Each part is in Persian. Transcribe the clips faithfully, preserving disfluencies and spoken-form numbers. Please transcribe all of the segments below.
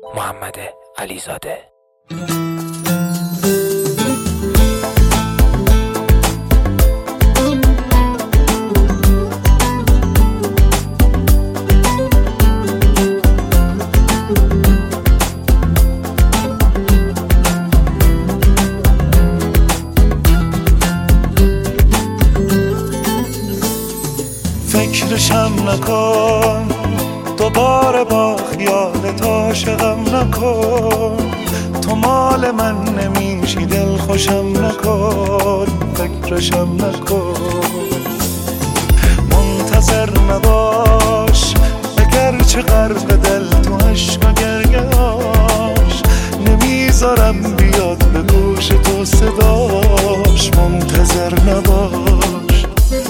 محمد علیزاده. فکرشم نکن دوباره با خیالت عاشقم نکن، تو مال من نمیشی دل خوشم نکن، فکرشم نکن. منتظر نباش اگرچه غرق دل تو عشق و گریه‌اش، نمیذارم بیاد به گوش تو صداش. منتظر نباش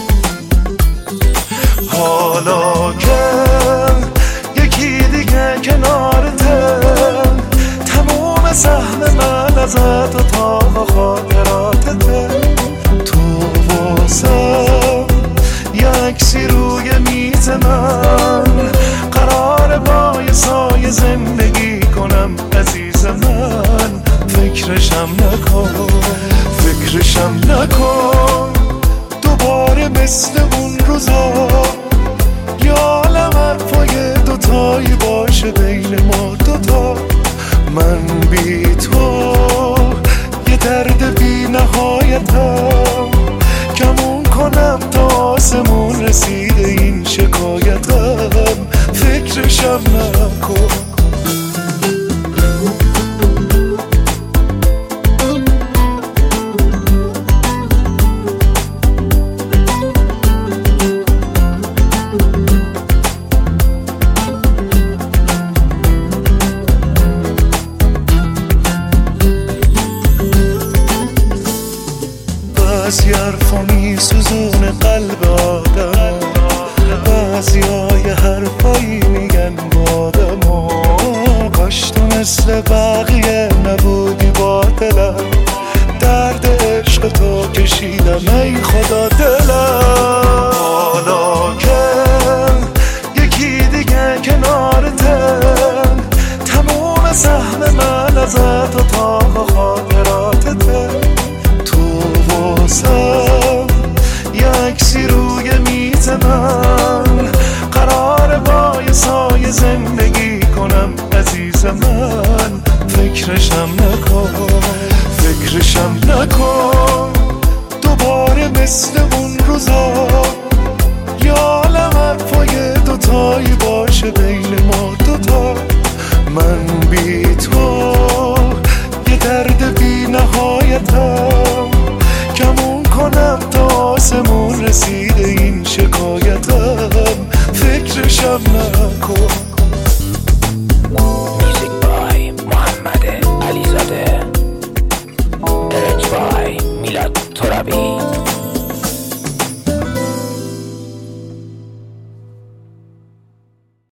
حالا که یکی دیگه کنارته، تموم سهم من ازت و تا خاطراتته. تو واسم یه عکسی روی میز من، قرار با یه سایه زندگی کنم عزیز من. فکرشم نکن فکرشم نکن دوباره مثل اون روزا، یا عالم حرفای دوتایی باشه بین ما دوتا. من بی تو یه درد بی نهایتم، کمون کنم تا آسمون رسیده این شکایتم. فکرشم نکن بعضی حرفا میسوزونه قلب آدم، بعضی های حرفایی میگن با آدم. کاش تو مثل بقیه نبودی با دلم، درد عشق تو کشیدم ای خدا دلم. حالا که یکی دیگه کنارته، تموم سهم من ازت و تا خاطراتته. واسم یه عکسی روی میز من، قرار با یه سایه زندگی کنم عزیز من. فکرشم نکن فکرشم نکن دوباره مثل اون روزا، یا عالم حرفای دوتایی باشه بین ما دوتا. من بی تو یه درد بی نهایتم، کمون کنم تا آسمون رسیده این شکایتم. فکرشم نکن. میوزیک بای محمد علیزاده، ارج بای میلاد ترابی.